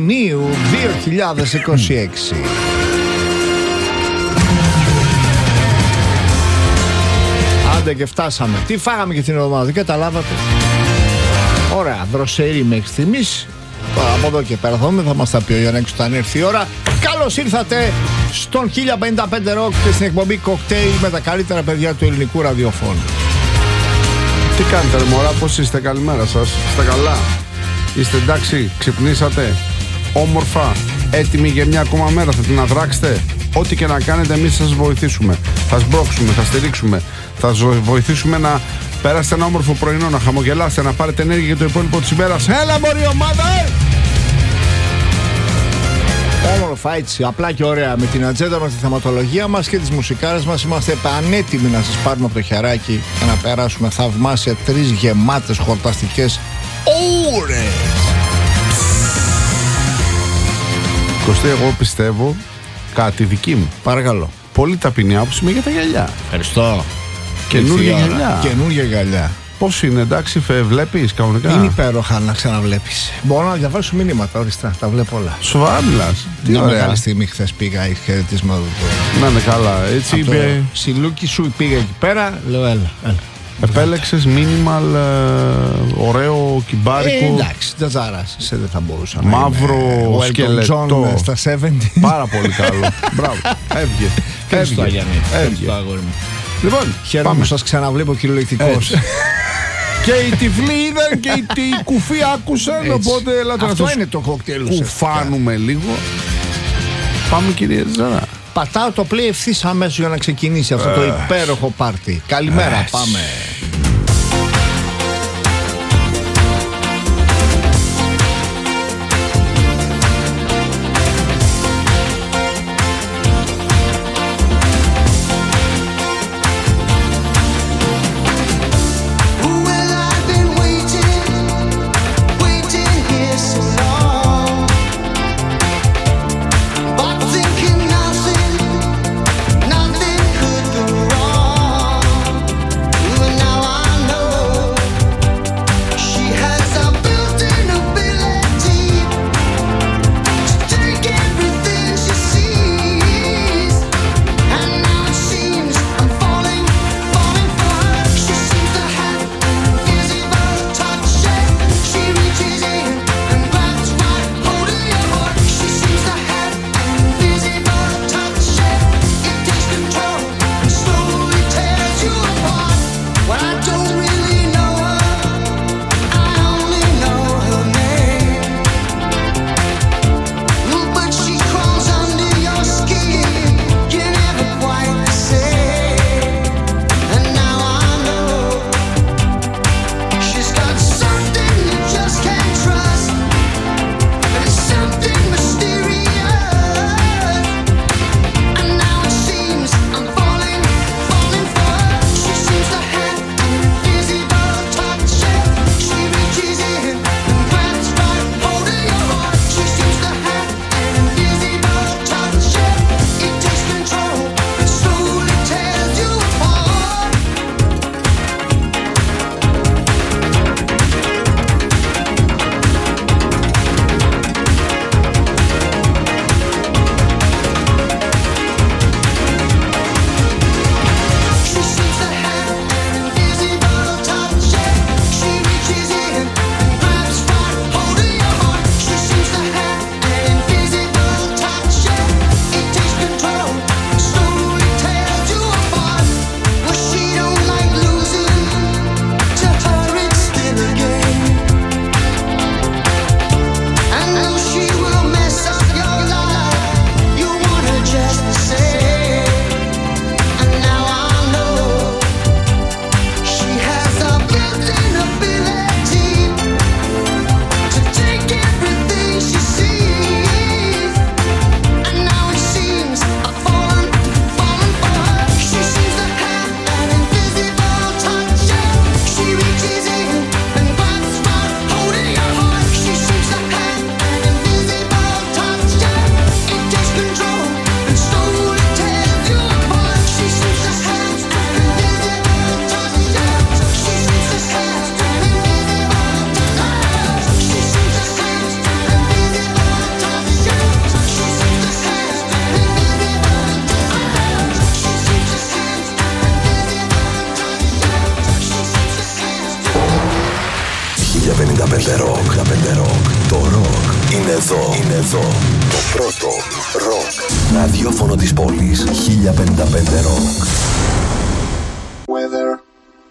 Ιουνίου 2026. Άντε και φτάσαμε. Τι φάγαμε και την εβδομάδα, δεν καταλάβατε? Ωραία, δροσερή μέχρι στιγμής. Τώρα από εδώ και πέρα θα μας τα πει ο Γιάννης όταν έρθει η ώρα. Καλώς ήρθατε στον 1055 Rock και στην εκπομπή Cocktail με τα καλύτερα παιδιά του ελληνικού ραδιοφώνου. Τι κάνετε ρε μωρά, πώς είστε, καλημέρα σας, είστε καλά? Είστε εντάξει, ξυπνήσατε, όμορφα, έτοιμοι για μια ακόμα μέρα, θα την αδράξετε? Ό,τι και να κάνετε εμείς θα σας βοηθήσουμε, θα σμπρώξουμε, θα στηρίξουμε, θα σας βοηθήσουμε να περάσετε ένα όμορφο πρωινό, να χαμογελάσετε, να πάρετε ενέργεια για το υπόλοιπο της ημέρας. Έλα μωρή ομάδα! Όμορφα έτσι, απλά και ωραία, με την ατζέντα μας, τη θεματολογία μας και τις μουσικάρες μας. Είμαστε πανέτοιμοι να σας πάρουμε από το χεράκι και να περάσουμε θαυμάσια 3 γεμάτες χορταστικές ώρες. Κωστή, εγώ πιστεύω κάτι δική μου. Παρακαλώ. Πολύ ταπεινή άποψη με για τα γυαλιά. Ευχαριστώ. Καινούργια γυαλιά. Καινούργια γυαλιά. Πώς είναι, εντάξει, βλέπεις κανονικά? Είναι υπέροχα να ξαναβλέπεις. Μπορώ να διαβάσω μηνύματα, οριστά, τα βλέπω όλα. Σοβαρά μιλάς? Τι μια ωραία. Μεγάλη στιγμή χθες πήγα, είχε χαιρετίσμα εδώ. Να είναι καλά, έτσι είπε. Σιλούκι σου πήγα εκεί πέρα, λέω έλα. Επέλεξες minimal, ωραίο κυμπάρικο. Εντάξει, τζατζάρας, εσύ δεν θα μπορούσα να μαύρο σκελετό. Στα 70. Πάρα πολύ καλό. Μπράβο, έβγε. Ευχαριστώ, Γιάννη. Έβγε. Λοιπόν, χαίρομαι που σας ξαναβλέπω κυριολεκτικός. Και οι τυφλοί είδαν και οι κουφοί άκουσαν. Οπότε έλατε να αυτό είναι το κοκτέιλ. κουφάνουμε λίγο. Πάμε κυρία Ζαρά. Πατάω το play ευθύς αμέσως για να ξεκινήσει αυτό το υπέροχο πάρτι. Καλημέρα, πάμε. Now Είναι εδώ το πρώτο ροκ ραδιόφωνο της πόλης. 1055 ροκ. Weather.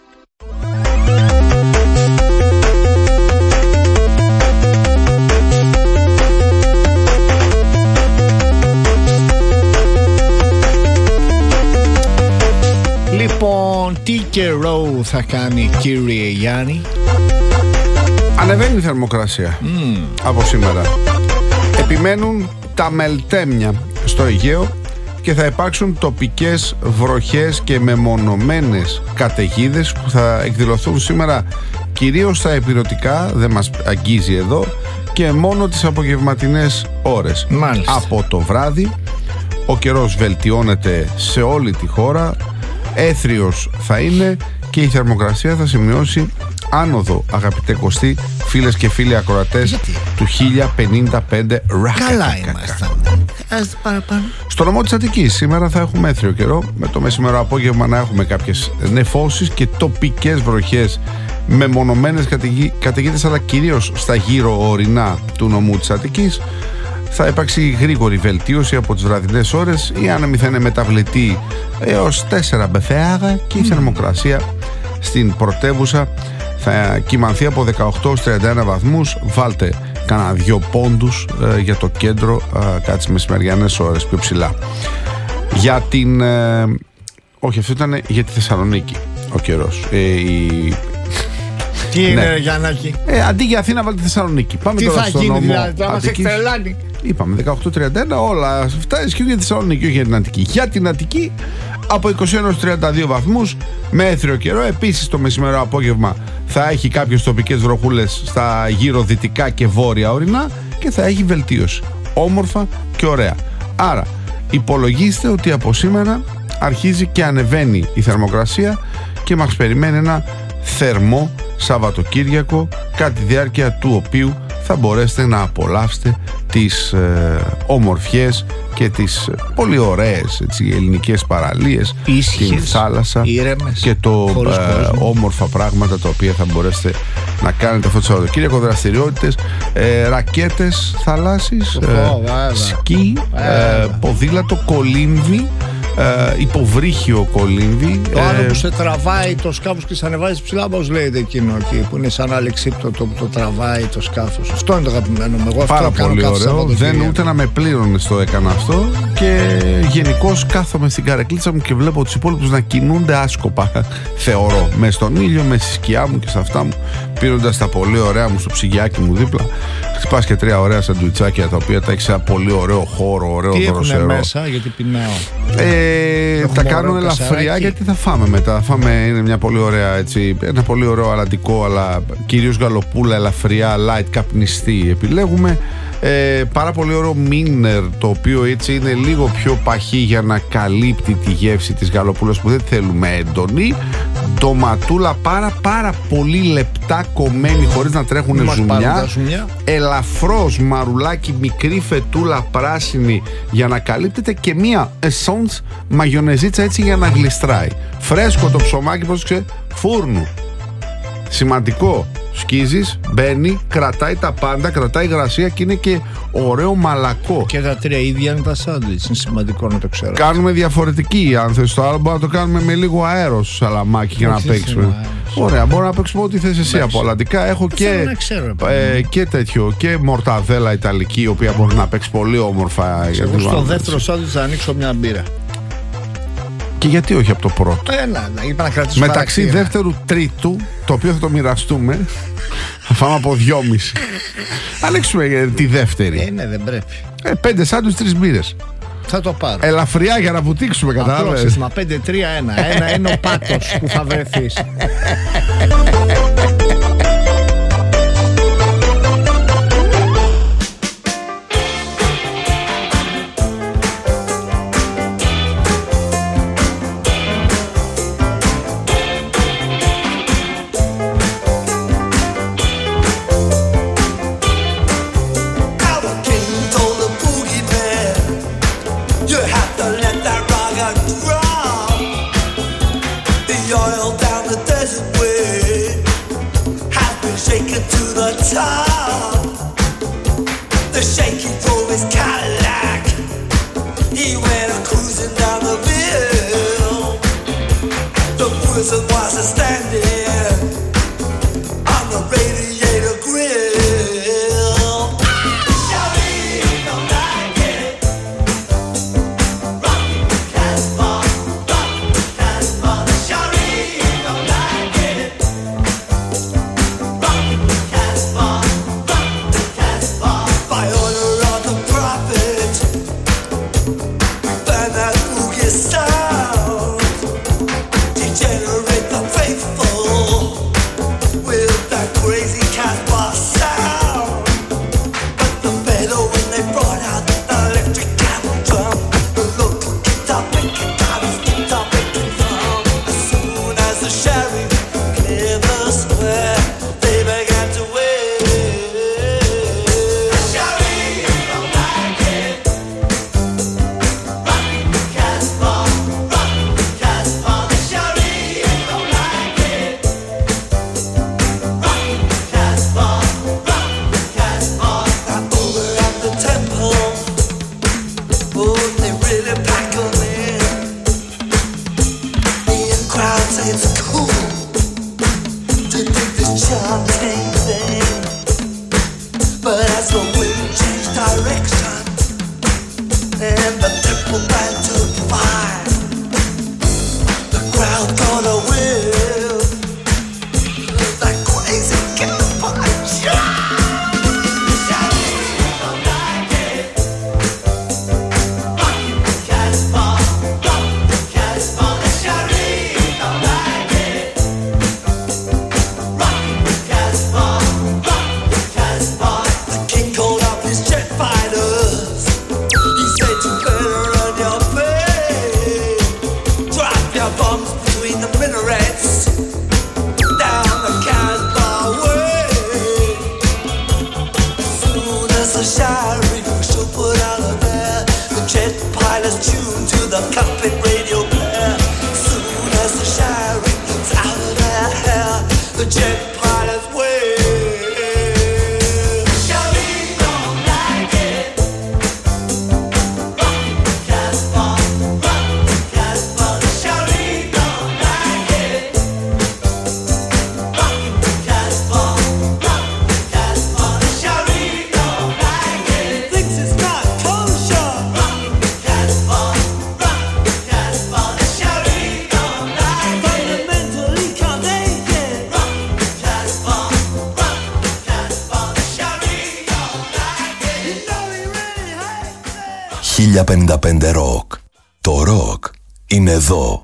Λοιπόν, τι καιρό θα κάνει, κύριε Γιάννη? Ανεβαίνει η θερμοκρασία από σήμερα. Επιμένουν τα μελτέμια στο Αιγαίο και θα υπάρξουν τοπικές βροχές και μεμονωμένες καταιγίδες που θα εκδηλωθούν σήμερα κυρίως στα ηπειρωτικά, δεν μας αγγίζει εδώ, και μόνο τις απογευματινές ώρες. Μάλιστα. Από το βράδυ ο καιρός βελτιώνεται σε όλη τη χώρα, έθριος θα είναι και η θερμοκρασία θα σημειώσει άνοδο, αγαπητέ Κωστή, φίλες και φίλοι ακροατές του 1055 ρακ. Καλά ήμασταν. Στο νομό της Αττικής σήμερα θα έχουμε έθριο καιρό, με το μεσημερό απόγευμα να έχουμε κάποιες νεφώσεις και τοπικές βροχές με μονομένες καταιγίδες, αλλά κυρίως στα γύρω ορεινά του νομού της Αττικής. Θα υπάρξει γρήγορη βελτίωση από τις βραδινές ώρες, η άνεμη θα είναι μεταβλητή έως 4 μπεφέαγα και η θερμοκρασία στην πρωτεύουσα θα κυμανθεί από 18 ως 31 βαθμούς. Βάλτε κάνα 2 πόντους για το κέντρο κάτι τις μεσημεριανές ώρες πιο ψηλά. Για την... όχι, αυτό ήταν για τη Θεσσαλονίκη ο καιρός. Τι είναι, Γιάννακη? Αντί για Αθήνα βάλτε Θεσσαλονίκη. Πάμε τι τώρα θα στο γίνει, νόμο δηλαδή, θα μας Αττικής. εκτρελάνει. Είπαμε 18-31, όλα αυτά ισχύουν για τη Θεσσαλονίκη, όχι για την Αττική. Για την Αττική από 21-32 βαθμούς με έθριο καιρό. Επίσης το μεσημερό απόγευμα θα έχει κάποιες τοπικές βροχούλες στα γύρω δυτικά και βόρεια ορεινά και θα έχει βελτίωση. Όμορφα και ωραία. Άρα υπολογίστε ότι από σήμερα αρχίζει και ανεβαίνει η θερμοκρασία και μας περιμένει ένα θερμό Σαββατοκύριακο, κατά τη διάρκεια του οποίου θα μπορέσετε να απολαύσετε τις ομορφιές και τις πολύ ωραίες ελληνικές παραλίες, ήσυχες, την θάλασσα, ήρεμες, και όμορφα πράγματα τα οποία θα μπορέσετε να κάνετε αυτό το Σαββατοκύριακο. Δραστηριότητες, ρακέτες θαλάσσης, σκι, ποδήλατο, κολύμβι, υποβρύχιο κολύμβι. Το άλλο που σε τραβάει το σκάφος και σε ανεβάζει ψηλά, πώς λέγεται εκείνο εκεί που είναι σαν αλεξίπτωτο που το τραβάει το σκάφος? Αυτό είναι το αγαπημένο μου. Εγώ πάρα αυτό πολύ κάνω ωραίο. Δεν ούτε να με πλήρωνες το έκανα αυτό. Και γενικώς κάθομαι στην καρεκλίτσα μου και βλέπω τους υπόλοιπους να κινούνται άσκοπα. Θεωρώ μες στον ήλιο, με στη σκιά μου και σε αυτά μου, πίνοντας τα πολύ ωραία μου στο ψυγιάκι μου δίπλα. Χτυπάς και 3 ωραία σαντουιτσάκια τα οποία τα έχεις σε ένα πολύ ωραίο χώρο, ωραίο δροσερό. Τι έχουν μέσα, γιατί πεινάω? Τα κάνω ελαφριά γιατί θα φάμε μετά. Είναι μια πολύ ωραία, έτσι, ένα πολύ ωραίο αλατικό, αλλά κυρίως γαλοπούλα ελαφριά, light, καπνιστή επιλέγουμε. Πάρα πολύ ωραίο μίνερ, το οποίο έτσι είναι λίγο πιο παχύ για να καλύπτει τη γεύση της γαλοπούλας που δεν θέλουμε έντονη. Ντοματούλα πάρα πολύ λεπτά κομμένη χωρίς να τρέχουν ζουμιά. Ελαφρώς μαρουλάκι, μικρή φετούλα πράσινη για να καλύπτεται και μία εσόνς μαγιονεζίτσα έτσι για να γλιστράει. Φρέσκο το ψωμάκι, πώς ξέρει, φούρνου. Σημαντικό. Σκίζεις, μπαίνει, κρατάει τα πάντα, κρατάει υγρασία και είναι και ωραίο μαλακό. Και τα 3 ίδια είναι τα σάντουιτς, είναι σημαντικό να το ξέρω. Κάνουμε διαφορετική, αν θες το άλλο μπορούμε να το κάνουμε με λίγο αέρο στο σαλαμάκι για να παίξουμε. Ωραία, μπορώ να παίξουμε ό,τι θες εσύ από αλλαντικά. Έχω και τέτοιο, και μορταδέλα ιταλική, η οποία μπορεί να παίξει πολύ όμορφα. Εγώ στο δεύτερο σάντουιτς θα ανοίξω μια μπύρα. Και γιατί όχι από το πρώτο? Είπα να κρατήσουμε μεταξύ χαρακτήρα. δεύτερου τρίτου, το οποίο θα το μοιραστούμε, θα φάμε από 2,5. Ανοίξουμε τη δεύτερη. Ναι, δεν πρέπει. 5 σάντουιτς, 3 μπύρες. Θα το πάρω. Ελαφριά για να βουτήξουμε, κατάλαβες. Μα 5-3-1. Ένα είναι ο πάτος που θα βρεθείς. Shaken to the top. the shaky drove his Cadillac. He went cruising down the bill. The person was standing on the radiator grill. Shawty don't like it. Rock Casbah, rock Casbah. Shawty don't like it. Rock Casbah, rock Casbah. By order of the prophet, burn that boogie sound. Degenerate the faithful with that crazy Casbah sound. But the better when they brought out the electric camel drum. The local guitar making drum. As soon as the sheriff cleared the square, they began to wave. Sheriff don't like it. Rock Casbah, rock Casbah. The sheriff don't like it. Rock Casbah, rock Casbah. Now over at the temple, oh, they really pack 'em in. The crowd say it's cool to dig this chanting thing. But as the wind changed direction and the temple band took fire, the crowd got a whiff of that crazy Casbah. Shawty don't like it. Rock Casbah, rock Casbah. The shawty don't like it. Rock Casbah, rock Casbah. The king called up his jet fighters. He said you better run your face. Drop your bombs between the minarets. Down the Casbah way. As soon as the sheriff should put out of there, the jet pilots tuned to the puppet radio player. As soon as the sheriff's out of their hair, the jet pilots wave. Sheriff don't like it. Rock Casbah, rock Casbah. The sheriff don't like it. Rock Casbah, rock Casbah. The sheriff don't like it. Thinks it's not kosher. Rock Casbah, rock Casbah. The sheriff don't like it. Fundamentally can't take it. Rock Casbah, rock Casbah. The sheriff don't like it. You know he really hates it. 1055 Rock. Το ροκ είναι εδώ.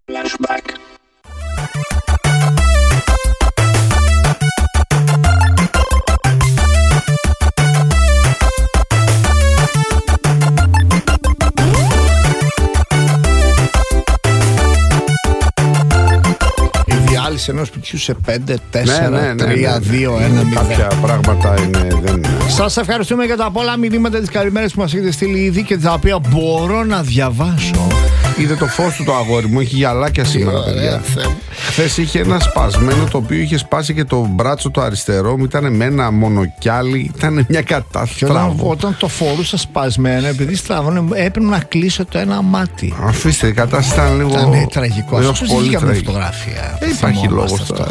Η διάλυση ενός σπιτιού σε 5, 4, Ναι, 3, 2, 1, 0. Κάποια πράγματα δεν είναι. Σας ευχαριστούμε για τα πολλά μηνύματα, τις καλημέρες που μας έχετε στείλει ήδη και τα οποία μπορώ να διαβάσω. Είδε το φως του το αγόρι μου, έχει γυαλάκια σήμερα, ωραία, παιδιά. Θεέ μου. Χθες είχε ένα σπασμένο το οποίο είχε σπάσει και το μπράτσο το αριστερό μου. Ήταν με ένα μονοκιάλι, ήταν μια Και κατάσταση. όταν το φορούσα σπασμένο, επειδή στραβώνε, έπρεπε να κλείσω το ένα μάτι. Αφήστε, η κατάσταση ήταν λίγο. Ήταν τραγικό. λίγο Πώς πολύ βγήκε από την τραγικό. φωτογραφία. Δεν υπάρχει λόγο τώρα.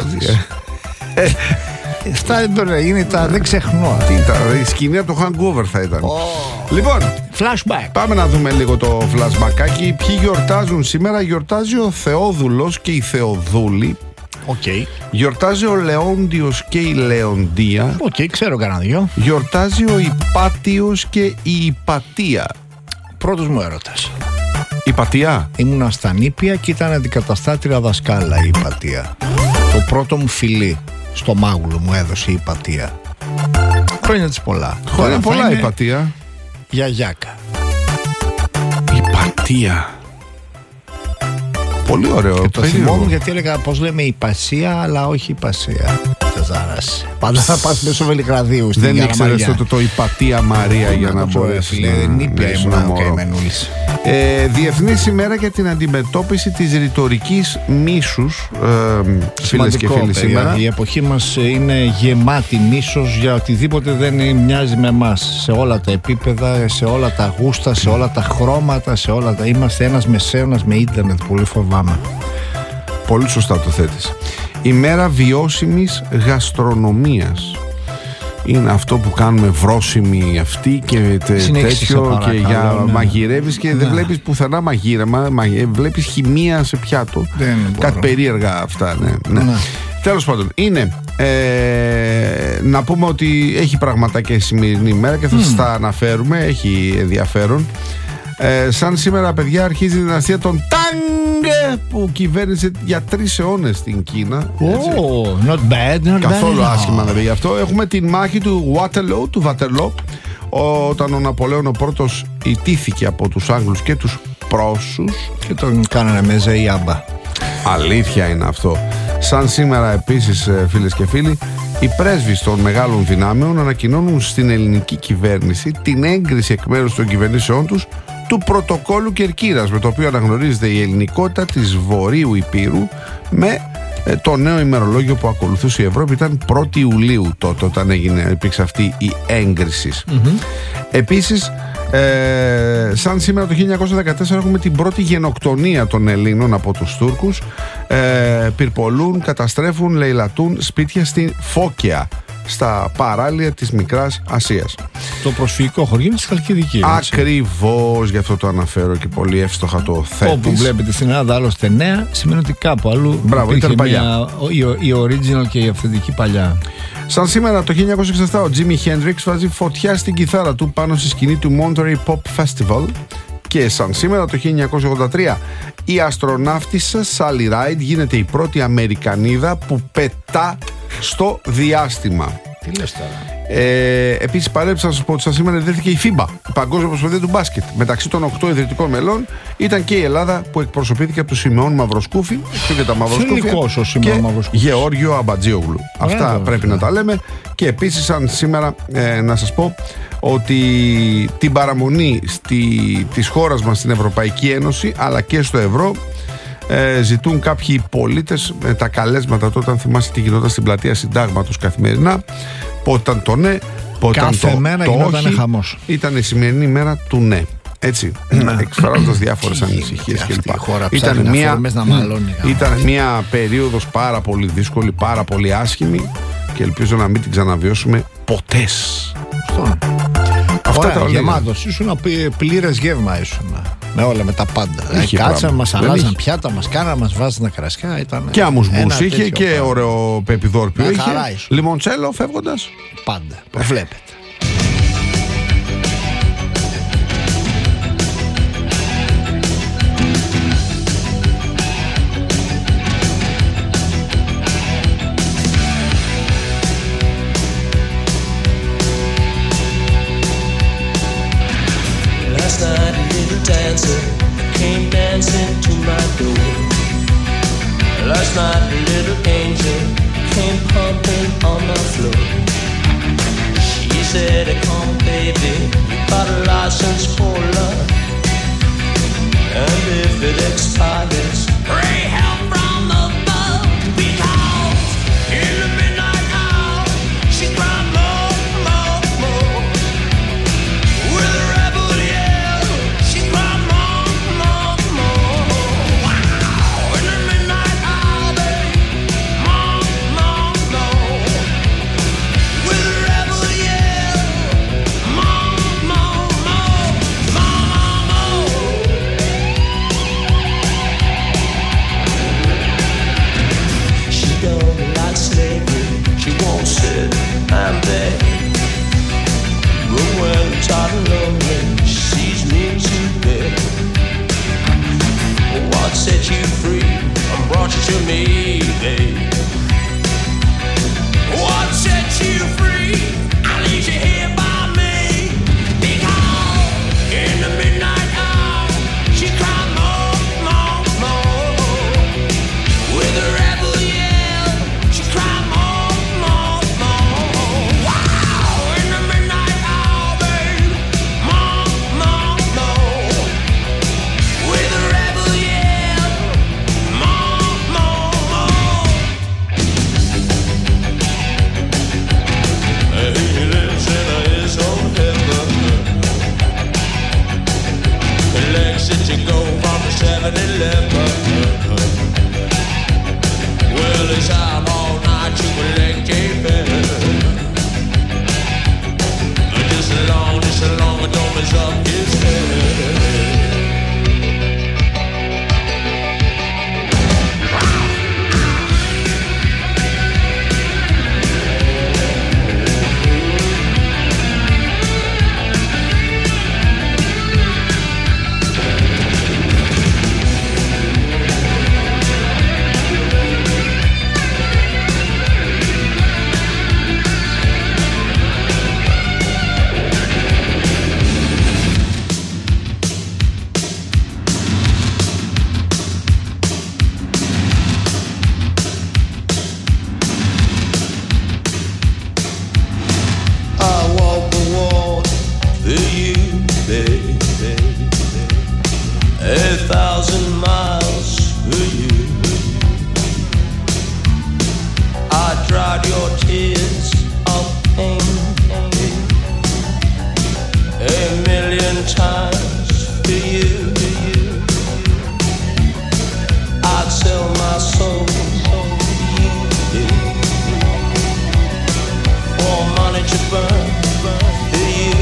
Αυτά δεν μπορεί να γίνει, δεν ξεχνώ. Τι ήταν, η σκηνή από το hangover θα ήταν. Λοιπόν, Flashback. πάμε να δούμε λίγο το flashbackάκι. Ποιοι γιορτάζουν σήμερα? Γιορτάζει ο Θεόδουλος και η Θεοδούλη. Οκ. Γιορτάζει ο Λεόντιος και η Λεοντία. Οκ, ξέρω κανένα δυο. Γιορτάζει ο Υπάτιος και η Υπατία. Πρώτος μου έρωτας. Υπατία. Ήμουνα στα νήπια και ήταν αντικαταστάτρια δασκάλα η Υπατία. Το πρώτο μου φιλί στο μάγουλο μου έδωσε η Υπατία. Χρόνια της πολλά. Χρόνια Τώρα θα πολλά είναι Υπατία. γιαγιάκα. Υπατία. Πολύ ωραίο. Και το περίεργο. θυμόμουν γιατί έλεγα πως λέμε υπασία αλλά όχι υπασία. Τεζάρας. Πάντα θα πας μέσω Βελιγραδίου στην Δεν Καραμαλιά. ήξερες το Υπατία Μαρία για να μπορέσει Νήπια ήμουν ο καημενούλης. Διεθνής ημέρα για την αντιμετώπιση της ρητορικής μίσους, φίλες και φίλοι, παιδιά. σήμερα. Η εποχή μας είναι γεμάτη μίσος για οτιδήποτε δεν μοιάζει με εμάς. Σε όλα τα επίπεδα, σε όλα τα γούστα, σε όλα τα χρώματα, σε όλα τα... Είμαστε ένας μεσαίωνας με ίντερνετ, πολύ φοβάμαι. Πολύ σωστά το θέτεις. Ημέρα βιώσιμης γαστρονομίας. Είναι αυτό που κάνουμε βρώσιμη αυτή και τέτοιο, και για μαγειρεύεις και δεν βλέπεις πουθενά μαγείρεμα, βλέπεις χημεία σε πιάτο. Κάτι περίεργα αυτά, ναι. Τέλος πάντων, είναι να πούμε ότι έχει πραγματάκια η σημερινή ημέρα και θα σας τα αναφέρουμε, έχει ενδιαφέρον. Σαν σήμερα, παιδιά, αρχίζει η δυναστεία των Τάγκ που κυβέρνησε για 3 αιώνες στην Κίνα. Not bad, Καθόλου άσχημα δεν πήγε αυτό. Έχουμε τη μάχη του Waterloo, όταν ο Ναπολέον ο πρώτος ιτήθηκε από τους Άγγλους και τους Πρώσους και τον κάνανε με ζεϊάμπα. Αλήθεια είναι αυτό. Σαν σήμερα επίσης, φίλες και φίλοι, οι πρέσβεις των μεγάλων δυνάμεων ανακοινώνουν στην ελληνική κυβέρνηση την έγκριση εκ μέρους των κυβερνήσεών τους του πρωτοκόλλου Κερκύρας, με το οποίο αναγνωρίζεται η ελληνικότητα της Βορείου Υπήρου με το νέο ημερολόγιο που ακολουθούσε η Ευρώπη. Ήταν 1η Ιουλίου τότε όταν υπήρξε αυτή η έγκριση. Επίσης, σαν σήμερα το 1914 έχουμε την πρώτη γενοκτονία των Ελλήνων από τους Τούρκους. Πυρπολούν, καταστρέφουν, λαιλατούν σπίτια στην Φώκια, στα παράλια της Μικράς Ασίας. Το προσφυγικό χωριό είναι στη Χαλκιδική. Ακριβώς, γι' αυτό το αναφέρω και πολύ εύστοχα το θέτεις. Όπου βλέπετε στην Ελλάδα άλλωστε νέα, σημαίνει ότι κάπου αλλού. Μπράβο, ήταν παλιά. Η original και η αυθεντική παλιά. Σαν σήμερα το 1967 ο Τζίμι Χέντριξ βάζει φωτιά στην κιθάρα του πάνω στη σκηνή του Monterey Pop Festival. Και σαν σήμερα το 1983 η αστροναύτισσα Σάλι Ράιντ γίνεται η πρώτη Αμερικανίδα που πετά στο διάστημα. Τι λες τώρα? Επίσης παρέψα να σας πω ότι σαν σήμερα ιδρύθηκε η FIBA, η Παγκόσμια Ομοσπονδία του Μπάσκετ. Μεταξύ των 8 ιδρυτικών μελών ήταν και η Ελλάδα που εκπροσωπήθηκε από τον Σιμεών Μαυροσκούφη και τα Μαυροσκούφια και Γεώργιο Αμπατζίογλου. Αυτά πρέπει να τα λέμε. Και επίσης σαν σήμερα να σας πω ότι την παραμονή της χώρας μας στην Ευρωπαϊκή Ένωση αλλά και στο ευρώ ζητούν κάποιοι πολίτες τα καλέσματα τότε, αν θυμάστε τι γινόταν στην πλατεία Συντάγματος καθημερινά, πότε το ναι, πότε κάθε μέρα το γινόταν όχι. χαμός. Ήταν η σημερινή μέρα του ναι. Έτσι, εκφράζοντας διάφορες ανησυχίες κλπ. Ήταν μια περίοδος πάρα πολύ δύσκολη, πάρα πολύ άσχημη και ελπίζω να μην την ξαναβιώσουμε ποτέ. Αυτά τα γεμάτος, ήσουν πλήρες γεύμα ήσουν. Με όλα, με τα πάντα. Κάτσαμε, μας αλλάζαν πιάτα, μας κάνανε, μας βάζανε κρασιά. Ήταν και αμουσμπούς είχε και ωραίο πεπιδόρπιο είχε. Λιμοντσέλο φεύγοντας. Πάντα, βλέπετε. Came dancing to my door. Last night a little angel came pumping on my floor. She said, come baby, you got a license for love, and if it expires, pray help from above, because in the midnight hour she's crying more, more, more. With a rebel yell, she's crying more, more, more. Wow, in the midnight hour, babe, more, more, more. With a rebel yell, more, more, more. times to you. I'd sell my soul to you. For money to burn to you.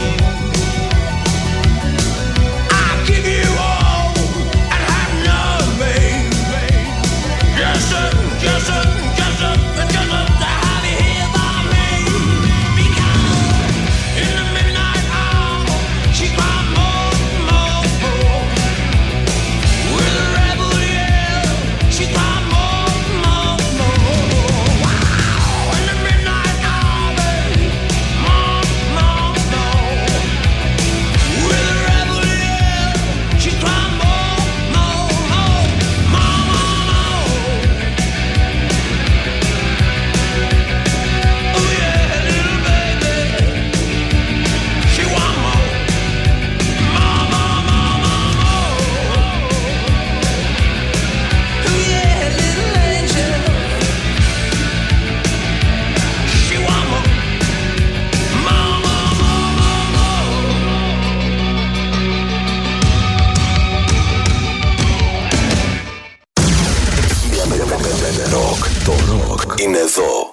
I'll give you all and have nothing. Just a to have you here by me. Because in the midnight hour, she cried more. With a rebel yell, she cried more. Wow, in the midnight hour, baby, more. With a rebel yell, she cried more. Oh yeah, little baby, she want more. Oh yeah, little angel, she want more. Ροκ. Το ροκ είναι εδώ.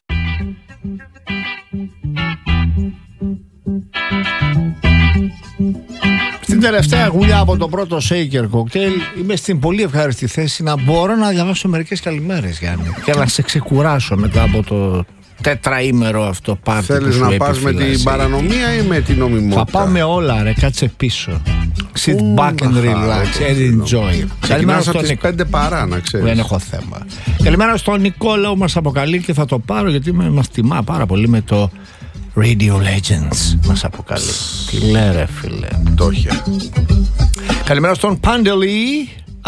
Στην τελευταία γουλιά από το πρώτο Shaker Cocktail είμαι στην πολύ ευχάριστη θέση να μπορώ να διαβάσω μερικές καλημέρες, Γιάννη, και να σε ξεκουράσω μετά από το τετραήμερο αυτό πάρτι. Θέλεις να πας με την παρανομία ή με την νομιμότητα? Θα πάω με όλα, ρε, κάτσε πίσω. Sit back and relax and enjoy. Καλημέρα από τις 5 παρά, να ξέρεις. Δεν έχω θέμα. Καλημέρα στον Νικόλαο που μας αποκαλεί και θα το πάρω γιατί μας τιμά πάρα πολύ με το Radio Legends. Μας αποκαλεί. Τι λέει, ρε φίλε. Το είχε. Καλημέρα στον Παντελή.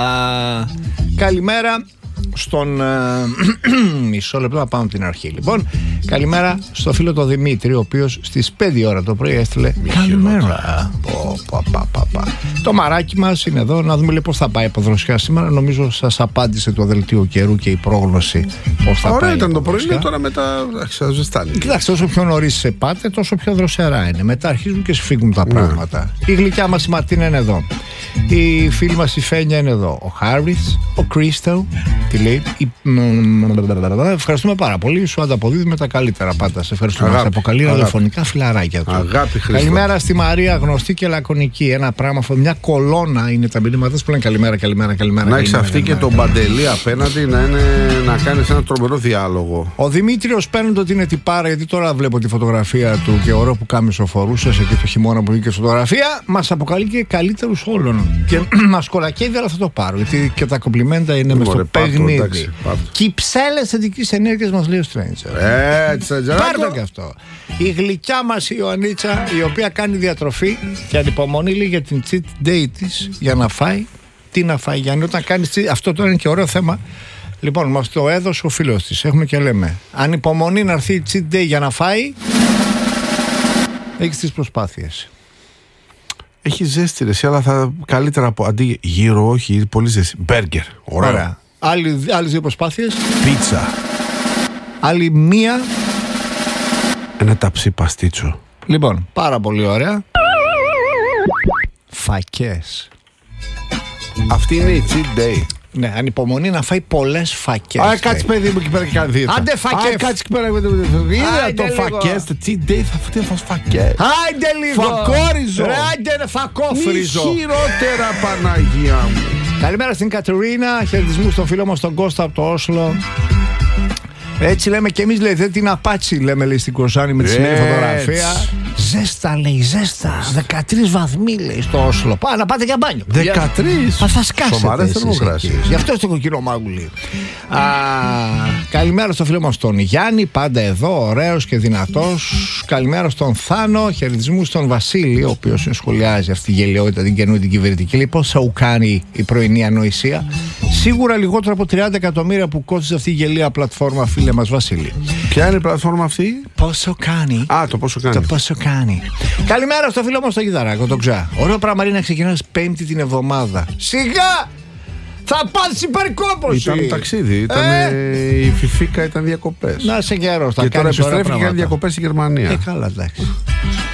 Καλημέρα στον. Μισό λεπτό να πάμε από την αρχή. Λοιπόν, καλημέρα στο φίλο τον Δημήτρη, ο οποίος στις 5 ώρα το πρωί έστειλε καλημέρα. Το μαράκι μας είναι εδώ. Να δούμε λοιπόν πώς θα πάει η ποδροσιά σήμερα. Νομίζω σας απάντησε το δελτίο καιρού και η πρόγνωση πώς θα πάει. Ωραία ήταν το πρωί, τώρα μετά θα ζεστάνει. Κοιτάξτε, όσο πιο νωρίς σε πάτε, τόσο πιο δροσερά είναι. Μετά αρχίζουν και σφίγγουν τα πράγματα. Η γλυκιά μας η Ματίνα είναι εδώ. Η φίλη μας η Φένια είναι εδώ. Ο Χάρις, ο Κρίστο. Τι λέει? Ευχαριστούμε πάρα πολύ. Σου ανταποδίδουμε τα καλύτερα πάντα. Σε ευχαριστούμε. Μας αποκαλεί ραδιοφωνικά φιλαράκια του. Αγάπη, Χρήστο. Καλημέρα στη Μαρία, γνωστή και λακωνική. Ένα πράγμα, μια κολόνα είναι τα μηνύματα που λένε καλημέρα. Να έχει αυτή και τον Παντελή απέναντι να κάνει ένα τρομερό διάλογο. Ο Δημήτριος παίρνει ότι είναι τυπάρα, γιατί τώρα βλέπω τη φωτογραφία του και ωραίο που κάμισο φορούσε εκεί το χειμώνα που βγήκε φωτογραφία. Μας αποκαλεί και καλύτερους όλων. Και μας κολακεύει, αλλά θα το πάρω. Γιατί και τα κομπλιμέντα είναι μες στο παιχνίδι. Και οι ψέλες θετικής ενέργειας μας λέει ο Stranger. Πάρ' το και αυτό. Η γλυκιά μας η Ιωαννίτσα, η οποία κάνει διατροφή και ανυπομονεί λέει για την cheat day της για να φάει. Τι να φάει, Γιάννη, όταν κάνεις αυτό τώρα είναι και ωραίο θέμα. Λοιπόν, μας το έδωσε ο φίλος της. Έχουμε και λέμε. Αν υπομονή να έρθει η cheat day για να φάει, έχεις τις προσπάθειες. Έχει ζέστη ρε, αλλά θα καλύτερα από αντί γύρω, όχι, πολύ ζέστη. Μπέργκερ. Ωραία. Άλλες δύο προσπάθειες. Πίτσα. Άλλη μία. Ένα ταψί παστίτσο. Λοιπόν, πάρα πολύ ωραία. Φακές. Αυτή είναι η cheat day. Ναι, ανυπομονεί να φάει πολλές φακές. Κάτσε παιδί μου εκεί πέρα και κάνει δίαιτα. Άντε φακές. Κάτσε εκεί πέρα. Είναι το φακές, το cheat day θα φας φακές. Άιντε λίγο. Φακόριζο. Άιντε φακόφριζο. Μη χειρότερα, Παναγία μου. Καλημέρα στην Κατερίνα. Χαιρετισμού στον φίλο μας τον Κώστα από το Όσλο. Έτσι λέμε και εμείς, λέει, δεν την απάτσι, λέμε, λέει, στην Κοζάνη με τη σημερινή φωτογραφία. Ζέστα, λέει, ζέστα. 13 βαθμοί, λέει, στο Όσλο. Πάμε να πάτε για μπάνιο. 13. Θα σκάσετε. Σοβαρές θερμοκρασίες. Γι' αυτό είστε κοκκινό μάγουλι. Καλημέρα στο φίλο μας τον Γιάννη, πάντα εδώ, ωραίος και δυνατός. Καλημέρα στον Θάνο. Χαιρετισμού στον Βασίλη, ο οποίος σχολιάζει αυτή τη γελιότητα, την καινούργια την κυβερνητική. Λέει, πώς θα ουκάνει η πρωινή ανοησία. Σίγουρα λιγότερο από 30 εκατομμύρια που κόστησε αυτή η γελία πλατφόρμα, φίλε μας Βασίλη. Ποια είναι η πλατφόρμα αυτή? Πόσο κάνει. Το πόσο κάνει. Το πόσο κάνει. Καλημέρα στο φίλο μας τον Κιδαράκο, τον Ξά. Ωραίο πράγμα είναι να ξεκινάς Πέμπτη την εβδομάδα. Σιγά! Θα πας υπερκόπωση. Ήταν ταξίδι. Η Φιφίκα ήταν διακοπές. Να σε καιρός. Και τώρα επιστρέφει και κάνει διακοπές στη Γερμανία. Καλά, εντάξει.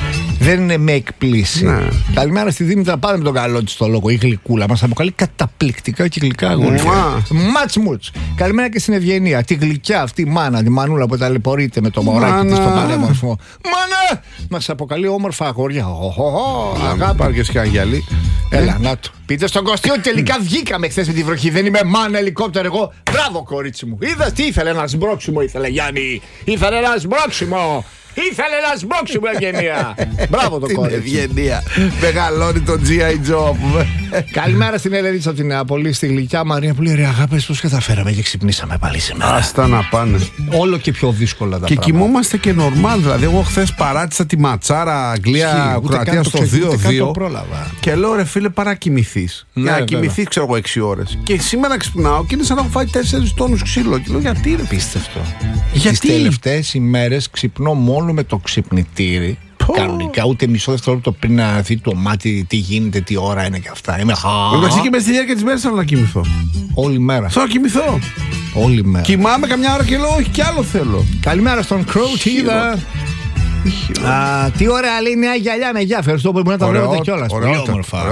Δεν με εκπλήσει. Ναι. Καλημέρα στη Δήμητρα, πάμε με τον καλό της στο λόγο. Η γλυκούλα μας αποκαλεί καταπληκτικά και γλυκά αγόρια. Ματς. Καλημέρα και στην Ευγενία. Τη γλυκιά αυτή μάνα, τη μανούλα που ταλαιπωρείται με το μωράκι της στο πανέμορφο. Μάνα! Μας αποκαλεί όμορφα αγόρια. Αγάπη. Πάρκες και αγιαλί. Έλα, να το. Πείτε στον Κωστή ότι τελικά βγήκαμε χθες με τη βροχή. Δεν είμαι μάνα ελικόπτερο εγώ. Μπράβο, κορίτσι μου. Είδες τι ήθελε, ένα σμπρόξιμο ήθελε, Γιάννη. Ήθελε ένα σμπρόξιμο. Ήθελε ένα σμπρόξιμο, Ευγενία. Μπράβο το κορίτσι. Ευγενία. Μεγαλώνει το G.I. Joe. Καλημέρα στην Ελένη από την Νεάπολη, στη γλυκιά Μαρία που λέει: ρε αγάπες, πώς καταφέραμε και ξυπνήσαμε πάλι σήμερα. Άστα να πάνε. Όλο και πιο δύσκολα τα Και πράγματα. κοιμόμαστε και νορμάλ. Δηλαδή, εγώ χθες παράτησα τη ματσάρα Αγγλία-Κροατία στο 2-2. Και λέω, ρε φίλε, παρά κοιμηθείς. Ναι, Για να κοιμηθείς, ξέρω εγώ, 6 ώρες. Και σήμερα ξυπνάω και είναι σαν να έχω φάει 4 τόνους ξύλο. Και λέω, γιατί ρε. Πίστευτο. Γιατί? Τις τελευταίες ημέρες ξυπνώ μόνο με το ξυπνητήρι. Κανονικά, ούτε μισό δευτερόλεπτο πριν να δει το μάτι τι γίνεται, τι ώρα είναι και αυτά. Είμαι Εντάξει, και μέσα στη διάρκεια της μέρας θέλω να κοιμηθώ. όλη μέρα. Θέλω να κοιμηθώ. Όλη μέρα. Κοιμάμαι καμιά ώρα και λέω, όχι, κι άλλο θέλω. Καλημέρα στον Crow, τι είδα. Τι ωραία λέει, νέα γυαλιά με γεια. Ευχαριστώ που μπορεί να τα βλέπετε κιόλας. Πολύ όμορφα.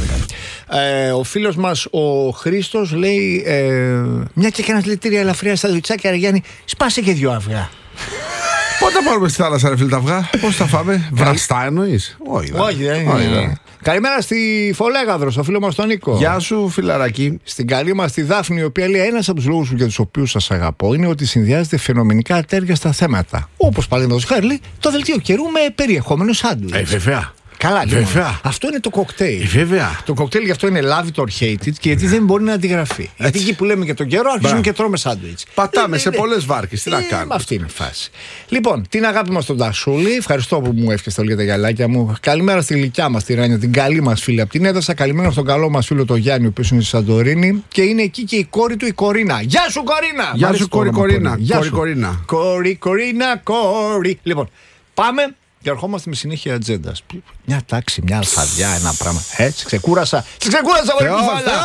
Ο φίλος μας ο Χρήστος λέει: μια και έκανας λιτήρια ελαφριά στα δουλειτσάκια, ρε Γιάννη, σπάσε και 2 αυγά. Πότε θα πάρουμε στη θάλασσα, ρε φίλε, τα αυγά? Πώς θα φάμε? Βραστά εννοείς? Όχι, δεν είναι. Καλημέρα στη Φολέγαδρο, στο φίλο μας τον Νίκο. Γεια σου, φιλαράκι. Στην καλή μας τη Δάφνη, η οποία λέει: ένας από τους λόγους για τους οποίους σας αγαπώ είναι ότι συνδυάζεται φαινομενικά ατέριαστα θέματα. Όπως παραδείγματος χάρη λέει το δελτίο καιρού με περιεχόμενο σάντουιτς. Βέβαια. Καλά, λοιπόν. Βέβαια. Αυτό είναι το κοκτέιλ. Βέβαια. Το κοκτέιλ γι' αυτό είναι love it or hate it, και γιατί δεν μπορεί να αντιγραφεί. Γιατί εκεί που λέμε για τον καιρό αρχίζουμε και τρώμε σάντουιτς. Πατάμε σε πολλές βάρκες. Τι να κάνουμε. Αυτή είναι η φάση. Λοιπόν, την αγάπη μας τον Τασούλη. Ευχαριστώ που μου έφυγε τα λίγα τα γυαλάκια μου. Καλημέρα στη γλυκιά μας τη Ράνια, την καλή μας φίλη από την Έδασα. Καλημέρα στον καλό μας φίλο τον Γιάννη, ο οποίος είναι στη Σαντορίνη. Και είναι εκεί και η κόρη του, η Κορίνα. Γεια σου, Κορίνα! Γεια σου, Κορίνα. Κορί. Λοιπόν, πάμε. Και ερχόμαστε με συνέχεια ατζέντα. Μια τάξη, μια αλφαδιά, ένα πράγμα. Έτσι, ξεκούρασα. Ξεκούρασα, βρε κουφάλα.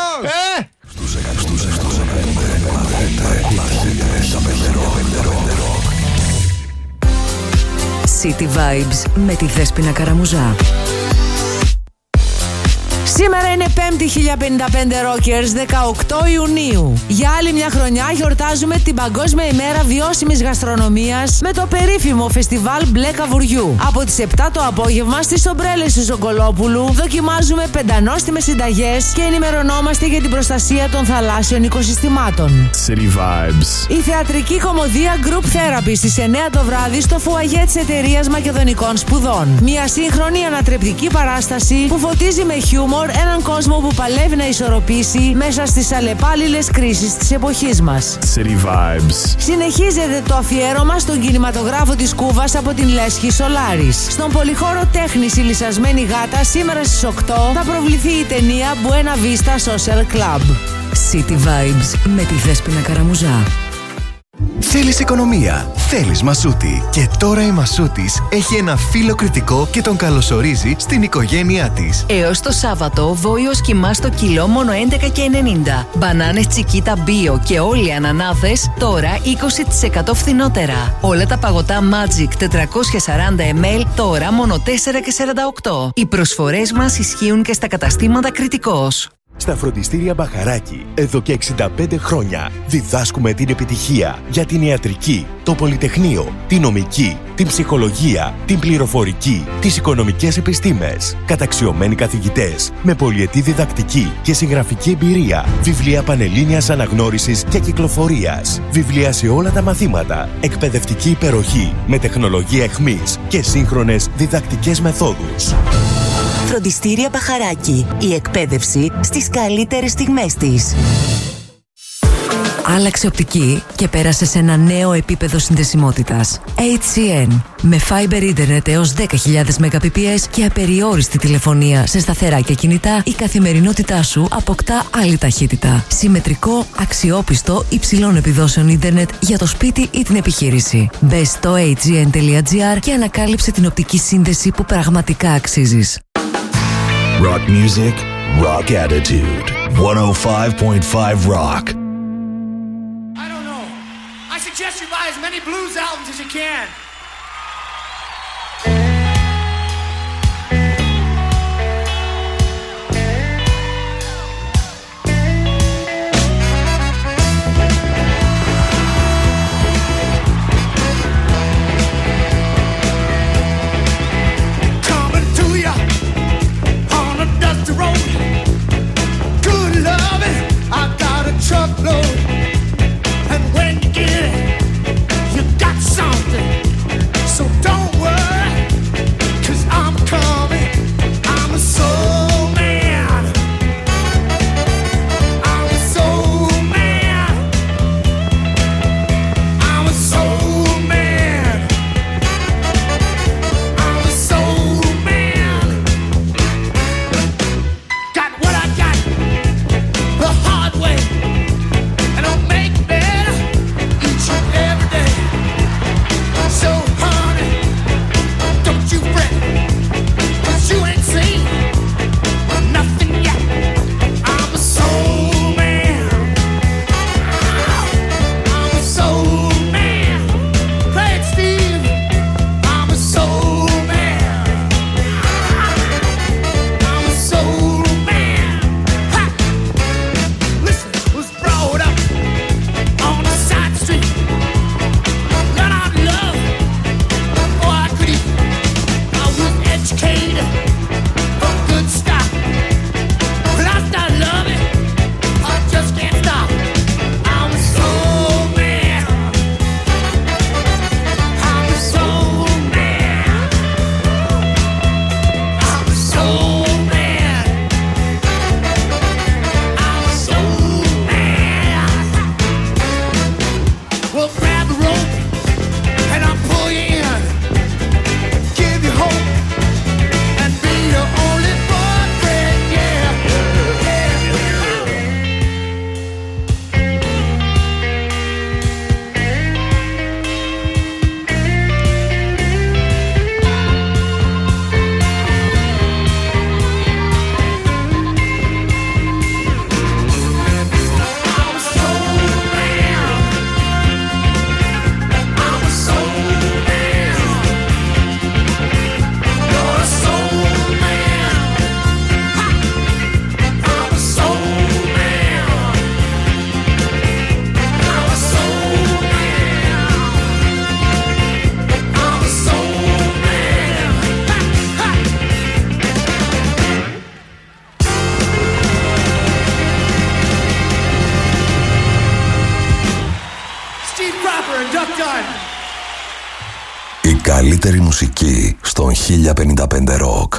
City Vibes με τη Δέσποινα Καραμουζά. Σήμερα είναι 5η 1055 Rockers, 18 Ιουνίου. Για άλλη μια χρονιά γιορτάζουμε την Παγκόσμια ημέρα βιώσιμης γαστρονομίας με το περίφημο φεστιβάλ Μπλε Καβουριού. Από τις 7 το απόγευμα στις ομπρέλες του Σοκολόπουλου δοκιμάζουμε πεντανόστιμες συνταγές και ενημερωνόμαστε για την προστασία των θαλάσσιων οικοσυστημάτων. City Vibes. Η θεατρική κομμωδία Group Therapy στις 9 το βράδυ στο φουαγέ της εταιρείας Μακεδονικών Σπουδών. Μια σύγχρονη ανατρεπτική παράσταση που φωτίζει με χιούμορ έναν κόσμο που παλεύει να ισορροπήσει μέσα στις αλλεπάλληλες κρίσεις της εποχής μας. City Vibes. Συνεχίζεται το αφιέρωμα στον κινηματογράφο της Κούβας από την Λέσχη Σολάρης. Στον πολυχώρο τέχνης η Λυσασμένη Γάτα σήμερα στις 8 θα προβληθεί η ταινία Buena Vista Social Club. City Vibes με τη Δέσποινα Καραμουζά. Θέλεις οικονομία, θέλεις Μασούτη. Και τώρα η Μασούτης έχει ένα φύλλο κριτικό και τον καλωσορίζει στην οικογένειά της. Έως το Σάββατο, βόηος κιμά στο κιλό μόνο 11,90. Μπανάνες Τσικίτα Bio και όλοι οι ανανάθες τώρα 20% φθηνότερα. Όλα τα παγωτά Magic 440 ml τώρα μόνο 4,48. Οι προσφορές μας ισχύουν και στα καταστήματα Κριτικός. Στα φροντιστήρια Μπαχαράκι, εδώ και 65 χρόνια, διδάσκουμε την επιτυχία για την ιατρική, το πολυτεχνείο, την νομική, την ψυχολογία, την πληροφορική, τις οικονομικές επιστήμες. Καταξιωμένοι καθηγητές, με πολυετή διδακτική και συγγραφική εμπειρία, βιβλία πανελλήνιας αναγνώρισης και κυκλοφορίας, βιβλία σε όλα τα μαθήματα, εκπαιδευτική υπεροχή, με τεχνολογία εχμής και σύγχρονες διδακτικές μεθόδους. Φροντιστήρια Μπαχαράκι. Η εκπαίδευση στις καλύτερες στιγμές της. Άλλαξε οπτική και πέρασε σε ένα νέο επίπεδο συνδεσιμότητας. HCN. Με Fiber Internet έως 10.000 Mbps και απεριόριστη τηλεφωνία σε σταθερά και κινητά, η καθημερινότητά σου αποκτά άλλη ταχύτητα. Συμμετρικό, αξιόπιστο, υψηλών επιδόσεων ίντερνετ για το σπίτι ή την επιχείρηση. Μπες στο hgn.gr και ανακάλυψε την οπτική σύνδεση που πραγματικά αξίζεις. Rock music, rock attitude. 105.5 Rock. I don't know. I suggest you buy as many blues albums as you can. καλύτερη μουσική στον 1055 Rock.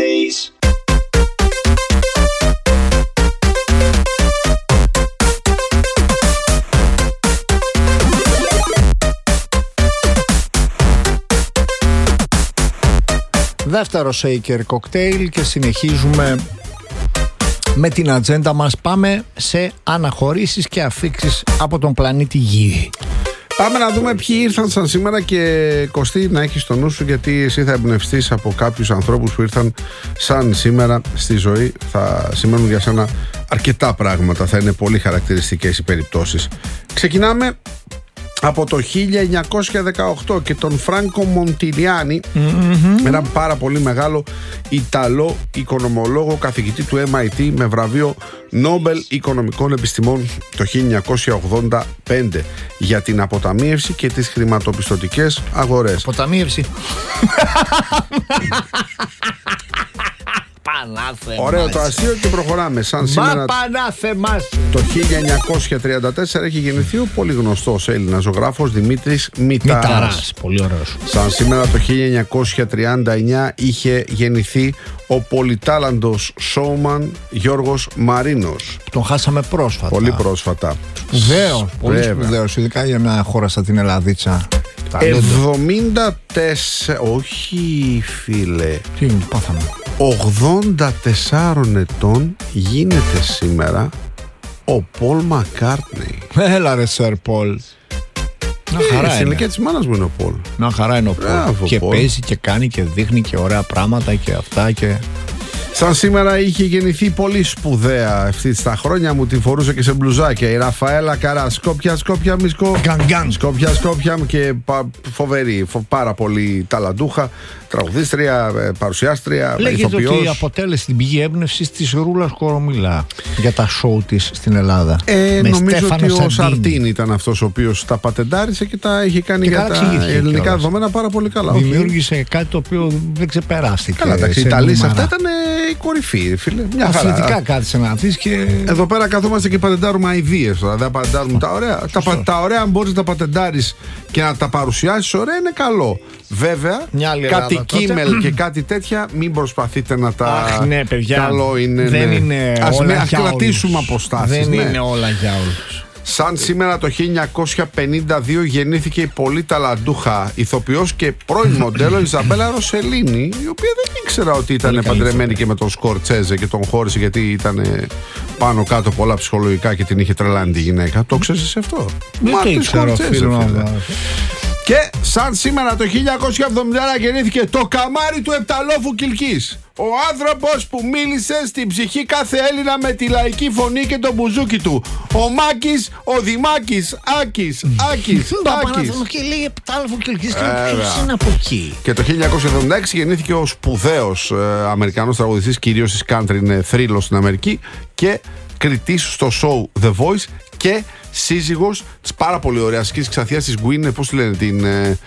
Δεύτερο shaker cocktail και συνεχίζουμε με την ατζέντα μας. Πάμε σε αναχωρήσεις και αφίξεις από τον πλανήτη Γη. Πάμε να δούμε ποιοι ήρθαν σαν σήμερα και Κωστή να έχεις στο νου σου, γιατί εσύ θα εμπνευστείς από κάποιους ανθρώπους που ήρθαν σαν σήμερα στη ζωή. Θα σημαίνουν για σένα αρκετά πράγματα, θα είναι πολύ χαρακτηριστικές οι περιπτώσεις. Ξεκινάμε από το 1918 και τον Φράνκο Μοντιλιάνι, έναν πάρα πολύ μεγάλο Ιταλό οικονομολόγο, καθηγητή του MIT με βραβείο Νόμπελ Οικονομικών Επιστημών το 1985 για την αποταμίευση και τις χρηματοπιστωτικές αγορές. Αποταμίευση. Ωραίο το αστείο και προχωράμε. Σαν σήμερα το 1934 έχει γεννηθεί ο πολύ γνωστός Έλληνας ζωγράφος Δημήτρης Μηταράς. Πολύ ωραίος. Σαν σήμερα το 1939 είχε γεννηθεί ο πολυτάλαντος showman Γιώργος Μαρίνος. Τον χάσαμε πρόσφατα. Πολύ πρόσφατα. Σπουδαίος, πολύ σπουδαίος, ειδικά για μια χώρα σαν την Ελλαδίτσα. 74, όχι φίλε. Τι πάθαμε. 84 ετών γίνεται σήμερα ο Πολ Μακκάρτνεϊ. Έλα ρε Σερ Πολ. Να χαρά είναι. Στην ηλικία της μάνας μου είναι ο Πολ. Να χαρά είναι ο Πολ. Και παίζει και κάνει και δείχνει και ωραία πράγματα και αυτά και... Σαν σήμερα είχε γεννηθεί πολύ σπουδαία αυτή στα χρόνια μου, τη φορούσε και σε μπλουζάκια η Ραφαέλα Καρά. Σκόπια Μισκό. Γκανγκάν. Σκόπια και φοβερή, πάρα πολύ ταλαντούχα. Τραγουδίστρια, παρουσιάστρια, λέγεται ηθοποιός. ότι αποτέλεσε την πηγή έμπνευσης της Ρούλας Κορομίλα για τα σοου της στην Ελλάδα. Νομίζω ότι ο Σαρτίν ήταν αυτός ο οποίος τα πατεντάρισε και τα είχε κάνει και για τα ελληνικά δεδομένα πάρα πολύ καλά. Δημιούργησε κάτι το οποίο δεν ξεπεράστηκε. Καλά, εντάξει, η Ιταλία αυτά ήταν η κορυφή, φίλε. Μια αθλητικά κάθισε να δεις και... Εδώ πέρα καθόμαστε και πατεντάρουμε αηδίες τώρα. Δεν πατεντάρουμε τα ωραία. Τα ωραία, αν μπορείς να τα πατεντάρεις και να τα παρουσιάσεις ωραία, είναι καλό. Βέβαια, κάτι κείμελ και κάτι τέτοια, μην προσπαθείτε να τα. Αχ, ναι, παιδιά. Καλό είναι. Δεν είναι ας όλα ας για κρατήσουμε όλους. αποστάσεις. Δεν είναι όλα για όλους. Σαν σήμερα το 1952 γεννήθηκε η πολύ ταλαντούχα ηθοποιός και πρώην μοντέλο Ιζαμπέλα Ροσελίνη, η οποία δεν ήξερα ότι ήταν παντρεμένη και με τον Σκορτσέζε και τον χώρισε γιατί ήταν πάνω κάτω πολλά ψυχολογικά και την είχε τρελάνει τη γυναίκα. Το ξέρεις αυτό? Δεν ξέρω, φίλε. Και σαν σήμερα το 1971 γεννήθηκε το καμάρι του Επταλόφου Κιλκής. Ο άνθρωπος που μίλησε στην ψυχή κάθε Έλληνα με τη λαϊκή φωνή και το μπουζούκι του. Ο Μάκης, ο Δημάκης, Άκης. Και λέει Επτάλοφο Κιλκής και ποιος είναι από εκεί. Και το 1976 γεννήθηκε ο σπουδαίος Αμερικανός τραγουδιστής, κυρίως της country, είναι θρύλος στην Αμερική και κριτής στο show The Voice και σύζυγος της πάρα πολύ ωραίας και της Ξανθιάς της Γκουίν, πώς τη λένε την.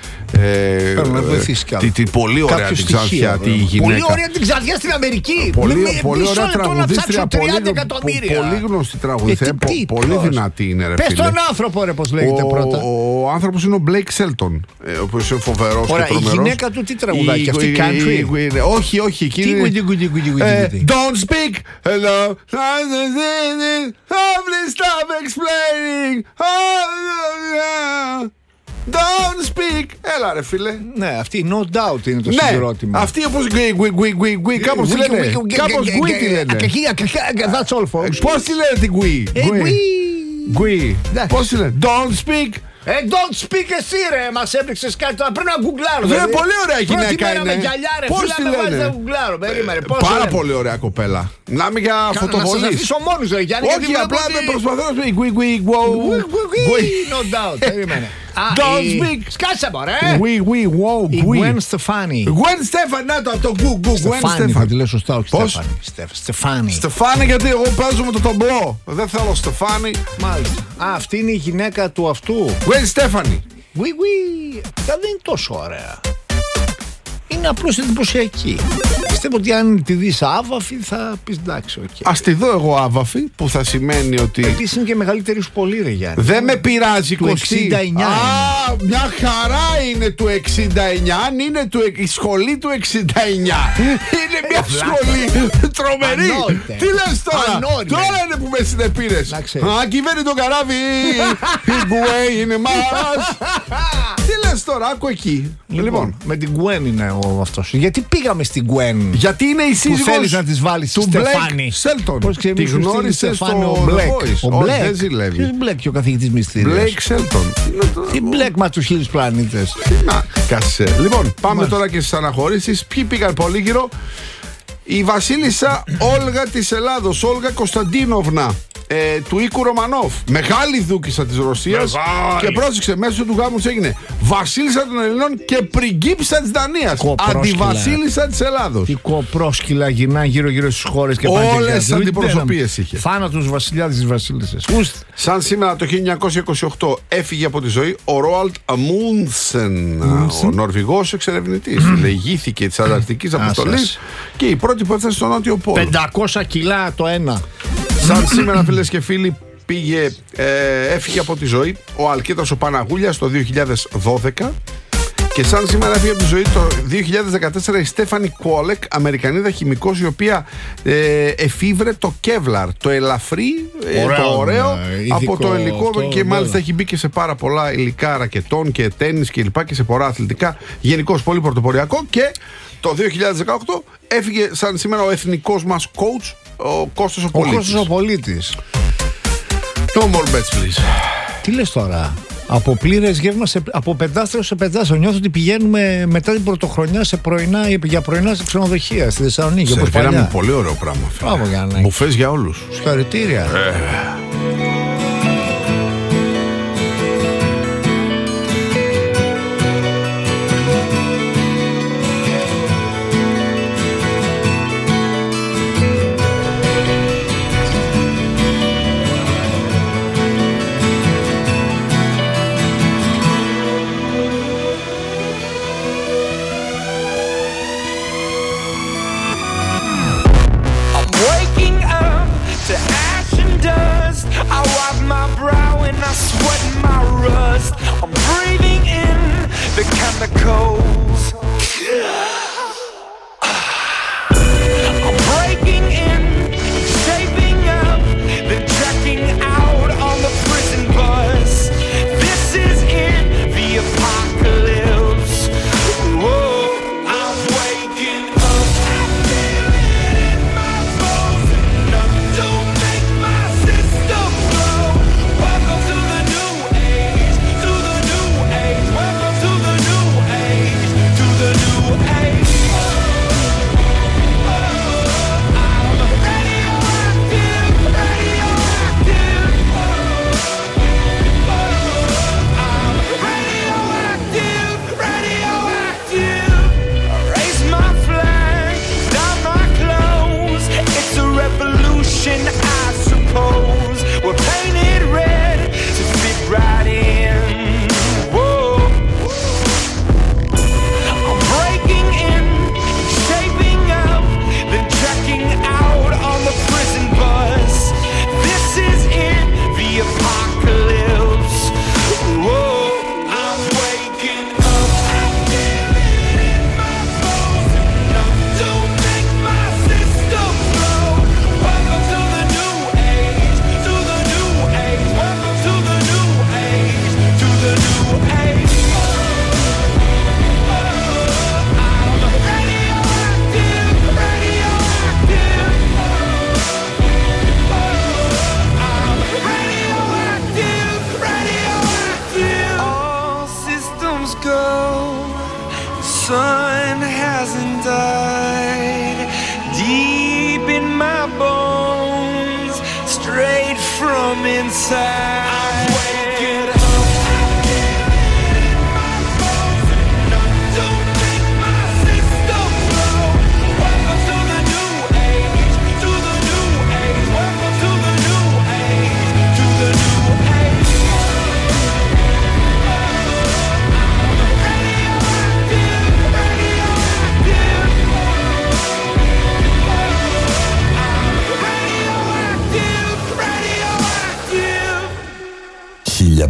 Την πολύ ωραία την Ξανθιά, τη γυναίκα. Πολύ ωραία την Ξανθιά στην Αμερική. Πολύ ωραία τραγουδίστρια. Πολύ γνωστή τραγουδίστρια. Πολύ δυνατή είναι, ρε φίλε. Πες τον άνθρωπο, ρε, πώς λέγεται πρώτα. Ο άνθρωπος είναι ο Μπλέικ Σέλτον, ο οποίος είναι φοβερός και τρομερός. Η γυναίκα του τι τραγουδάκι, αυτή country? Όχι, εκείνη. Don't speak. Hello. Stop explaining. Don't speak. Έλα ρε φίλε. Ναι, αυτή no doubt είναι το συγκρότημα. Αυτή όπως γκουι. Κάπως τη λένε. Κάπως γκουι τη λένε. That's all folks. Πώς τη λένε την γκουι? Γκουι. Πώς τη λένε? Don't speak. Don't speak εσύ ρε, μας έπαιξες κάτι τώρα, πρέπει να γκουγκλάρω. Δεν είναι πολύ ωραία γυναίκα είναι. Με γυαλιά ρε, πώς φίλα, με βάζεις να γκουγκλάρω. Πάρα πολύ ωραία κοπέλα. Μιλάμε για φωτοβολής. Να σας αφήσω μόνος ρε Γιάννη. Όχι, απλά με προσπαθώ να πει γκουι. No doubt, περίμενε. Don't speak. Σκάσε μωρέ. Η Gwen Stefani. Gwen Stefani, να το από το Stefani, θα τη λέω σωστά, όχι Stefani. Stefani, γιατί εγώ παίζω με το τομπλό. Δεν θέλω Stefani. Μάλιστα. Αυτή είναι η γυναίκα του αυτού. Gwen Stefani. Δεν είναι τόσο ωραία. είναι απλώς εντυπωσιακή. Πιστεύω ότι αν τη δεις άβαφη θα πεις εντάξει, οκ. Ας τη δω εγώ άβαφη, που θα σημαίνει ότι. Επίσης είναι και μεγαλύτερη σου πολύ, ρε Γιάννη. Δεν με πειράζει, του 69. Μια χαρά είναι του 69. Αν είναι η σχολή του 69. Είναι μια σχολή τρομερή. Τι λες τώρα? Τώρα είναι που με συνεπήρες. Κυβέρνει το καράβι. Η Γκουέν είναι μας. Τι λες τώρα, άκου εκεί. Λοιπόν, με την Γκουέν είναι αυτός. Γιατί πήγαμε στην Γκουέν? Γιατί είναι η σύζυγος που θέλεις να της βάλεις του Στεφάνη Σέλτον. Πώς τη γνώρισε στο Μπλεκ. Ο Μπλεκ δεν ζηλεύει. Ποιος Μπλεκ και ο καθηγητής μυστήριος? Μπλεκ Σέλτον. Τι Μπλεκ μα τους 1000 πλανήτες? Να, κασέ. Λοιπόν, πάμε τώρα και στις αναχωρήσεις. Ποιοι πήγαν πολύ γύρω? Η βασίλισσα Όλγα της Ελλάδος, Όλγα Κωνσταντίνοβνα, του οίκου Ρωμανόφ, μεγάλη δούκισσα της Ρωσίας. Και πρόσεξε, μέσω του γάμου της έγινε βασίλισσα των Ελληνών και πριγκίπισσα της Δανίας. Αντιβασίλισσα της Ελλάδος. Τι κοπρόσκυλα γυρνά γύρω-γύρω στις χώρες και όλες τις αντιπροσωπείες είχε. Θάνατος βασιλιάδες της βασίλισσας. Σαν σήμερα το 1928 έφυγε από τη ζωή ο Ρόαλτ Αμούντσεν, ο Νορβηγός εξερευνητής. Λεγήθηκε της Ανταρκτικής Αποστολής και η πρώτη που έφτασε στο Νότιο Πόλο. 500 κιλά το ένα. Σαν σήμερα, φίλες και φίλοι, έφυγε από τη ζωή ο Αλκίτας ο Παναγούλιας το 2012. Και σαν σήμερα έφυγε από τη ζωή το 2014 η Στέφανη Κουόλεκ, Αμερικανίδα χημικός, η οποία εφήβρε το Kevlar, το ελαφρύ, το ωραίο από το υλικό και μάλιστα έχει μπει και σε πάρα πολλά υλικά ρακετών και τένις και λοιπά και σε πολλά αθλητικά. Γενικώς πολύ πρωτοποριακό. Και το 2018 έφυγε σαν σήμερα ο εθνικός μας coach, ο Κώστας ο Πολίτης. Ο Κώστας ο Πολίτης. No more bets, please. Τι λες τώρα? Από πλήρες γεύμα, από πεντάστρο σε πεντάστρο. Νιώθω ότι πηγαίνουμε μετά την πρωτοχρονιά σε πρωινά, για πρωινά σε ξενοδοχεία στη Θεσσαλονίκη. Σερβίραμε πολύ ωραίο πράγμα. Μπράβο, Γιάννη. Μπουφές για όλους. Συγχαρητήρια.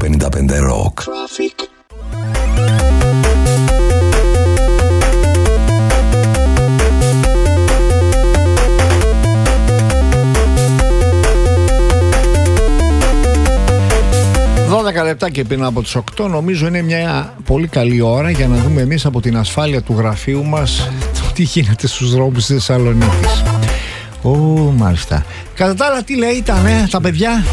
55 Rock. Traffic. 12 λεπτά και πριν από τις 8 νομίζω είναι μια πολύ καλή ώρα για να δούμε εμείς από την ασφάλεια του γραφείου μας το τι γίνεται στους δρόμους της Θεσσαλονίκης. Μάλιστα. Κατά τα άλλα τι λέει τα παιδιά.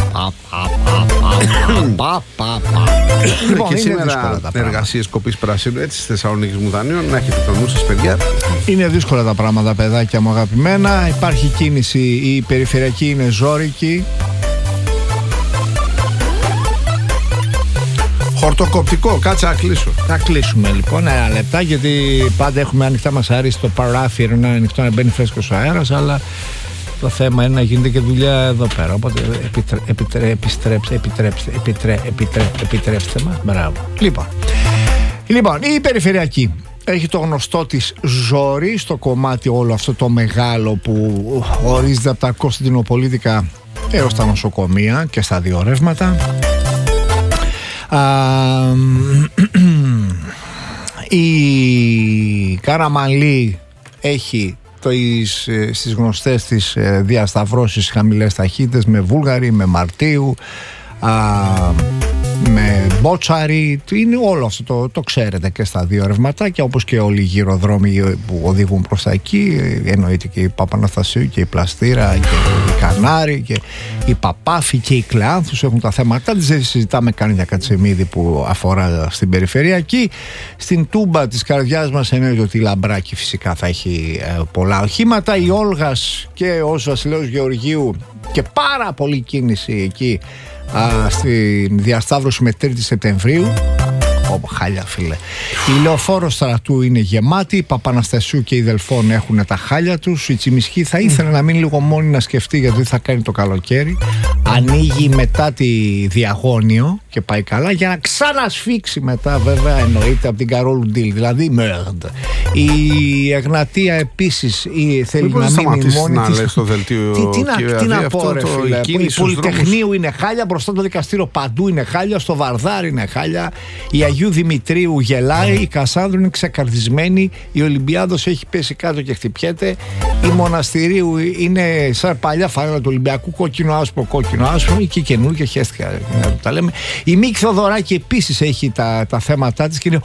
Λοιπόν, και σήμερα εργασίες κοπής πρασίνου έτσι στη Θεσσαλονίκη Μουδανίων. Να έχετε το νου σας, παιδιά. Είναι δύσκολα τα πράγματα, παιδάκια μου αγαπημένα. Υπάρχει κίνηση, η περιφερειακή είναι ζόρικη. Χορτοκοπτικό, κάτσε να κλείσω. Θα κλείσουμε λοιπόν ένα λεπτά, γιατί πάντα έχουμε ανοιχτά μας αρέσει το παράθυρο να είναι ανοιχτό, να μπαίνει φρέσκος ο αέρας, αλλά το θέμα είναι να γίνεται και δουλειά εδώ πέρα. Οπότε επιτρέψτε μας. Μπράβο. Λοιπόν, η περιφερειακή έχει το γνωστό της ζόρι στο κομμάτι όλο αυτό το μεγάλο που ορίζεται από τα Κωνσταντινοπολίτικα έως τα νοσοκομεία και στα δύο ρεύματα. Η Καραμαλή έχει στις γνωστές της διασταυρώσεις χαμηλές ταχύτητες με Βούλγαρη, με Μαρτίου, με Μπότσαρη. Είναι όλο αυτό το ξέρετε και στα δύο ρευματάκια, όπως και όλοι οι γυροδρόμοι που οδηγούν προς τα εκεί. Εννοείται και η Παπαναστασίου και η Πλαστήρα και η Κανάρη και η Παπάφη και η Κλεάνθους έχουν τα θέματα. Δεν συζητάμε καν για Κατσεμίδη που αφορά στην περιφερειακή. Στην Τούμπα της καρδιάς μας εννοείται ότι η Λαμπράκη φυσικά θα έχει πολλά οχήματα. Η Όλγας και ο Βασιλέος Γεωργίου και πάρα πολλή κίνηση εκεί στην διασταύρωση με 3η Σεπτεμβρίου. Χάλια φίλε. Η Λεωφόρο Στρατού είναι γεμάτη. Η Παπαναστασίου και η Δελφών έχουν τα χάλια τους. Η Τσιμισκή θα ήθελε να μείνει λίγο μόνη να σκεφτεί γιατί θα κάνει το καλοκαίρι. Ανοίγει μετά τη Διαγώνιο και πάει καλά, για να ξανασφίξει μετά, βέβαια, εννοείται από την Καρόλου Ντίλ. Δηλαδή merde. Η Εγνατία επίσης θέλει να μείνει μόνη της. Τι να πω, ρε φίλε. Η Πολυτεχνείου είναι χάλια. Μπροστά το δικαστήριο παντού είναι χάλια. Στο Βαρδάρι είναι χάλια. Η Αγίου Δημητρίου γελάει. Η Κασάνδρου είναι ξεκαρδισμένη. Η Ολυμπιάδος έχει πέσει κάτω και χτυπιέται. Η Μοναστηρίου είναι σαν παλιά φανέλα του Ολυμπιακού, κόκκινο άσπρο, κόκκινο άσπρο, και καινούργια, χαίστηκα να τα λέμε. Η Μίκη Θοδωράκη επίσης έχει τα θέματα της και είναι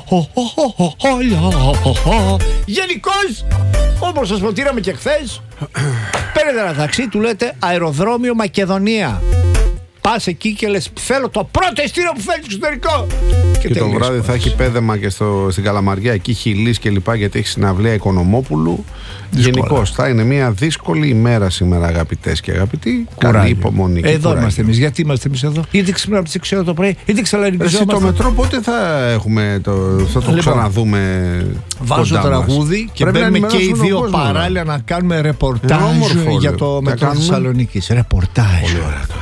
γενικώς, όπως σας προτείναμε και χθες. Παίρνετε ένα ταξί, του λέτε αεροδρόμιο Μακεδονία. Πας εκεί και λες θέλω το πρώτο ειστήριο που φέρνει στο εξωτερικό. Και το βράδυ θα έχει πέδεμα και στην Καλαμαριά, εκεί Χιλής και λοιπά, γιατί έχει συναυλία Οικονομόπουλου. Γενικώς θα είναι μια δύσκολη ημέρα σήμερα, αγαπητές και αγαπητοί. Καλή υπομονή. Εδώ είμαστε εμείς. Γιατί είμαστε εμείς εδώ? Γιατί ξυπνάμε από τις 6 το πρωί, γιατί ξαλαρικιζόμαστε. Εσύ το μετρό πότε θα έχουμε θα το ξαναδούμε? Βάζω τραγούδι και μπαίνουμε και οι δύο παράλληλα να κάνουμε ρεπορτάζ για το μετρό της Θεσσαλονίκης. Ρεπορτάζ. Πολύ ωραία το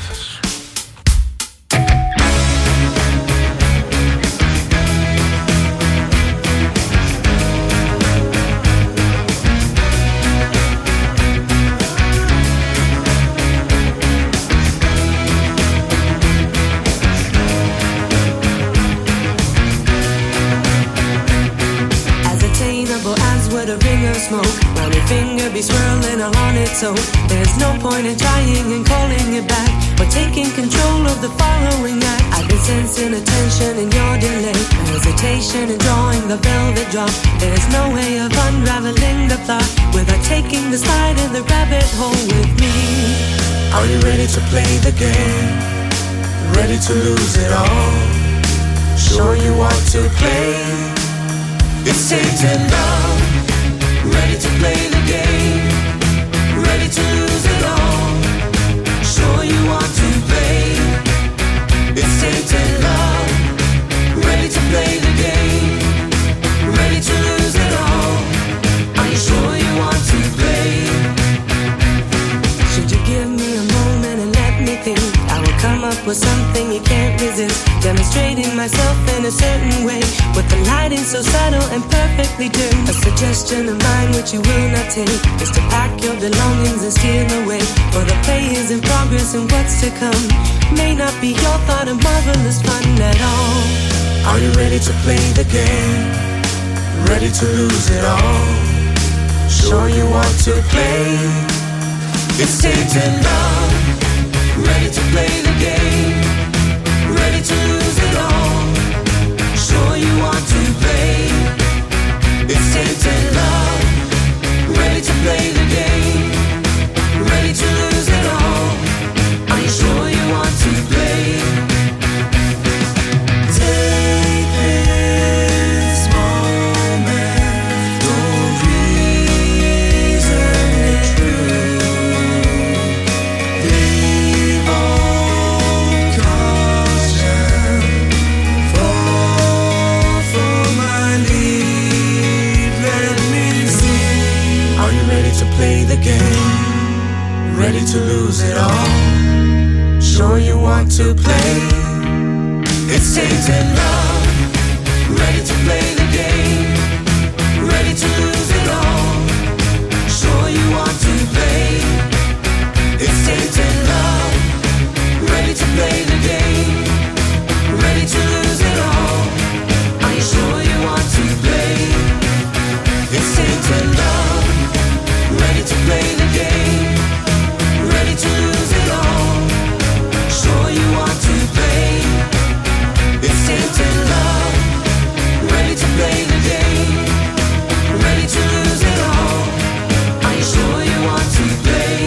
smoke, when your finger be swirling on its own. There's no point in trying and calling it back, but taking control of the following act. I've been sensing a tension in your delay, hesitation in drawing the velvet drop. There's no way of unraveling the plot without taking the slide in the rabbit hole with me. Are you ready to play the game? Ready to lose it all? Sure you want to play? It's taken love. Ready to play the game, ready to lose it all. Sure you want to play. It's taken love. Ready to play the game, ready to lose it all. Are you sure you want to play? Should you give me a moment and let me think? I will come up up was something you can't resist. Demonstrating myself in a certain way, with the lighting so subtle and perfectly dim. A suggestion of mine which you will not take is to pack your belongings and steal away. For the play is in progress and what's to come may not be your thought of marvelous fun at all. Are you ready to play the game? Ready to lose it all? Sure you want to play? It's taken love. Ready to play the game? Ready to lose it all? Sure you want to play? It's taken love. Ready to play the game? Ready to lose it all? Are you sure you want to play? Take this moment, don't reason it true. Leave all caution, fall for my lead. Let me see. Are you ready to play the game? Ready to lose it all? Sure you want to play? It's taken love. Ready to play the game? Ready to lose it all? Sure you want to play? It's taken love. Ready to play the game? Ready to lose it all? Are you sure you want to play? It's taken love. Ready to play the game? Ready to lose it all? Sure you want to play? It's taken love. Ready to play the game? Ready to lose it all? Are you sure you want to play?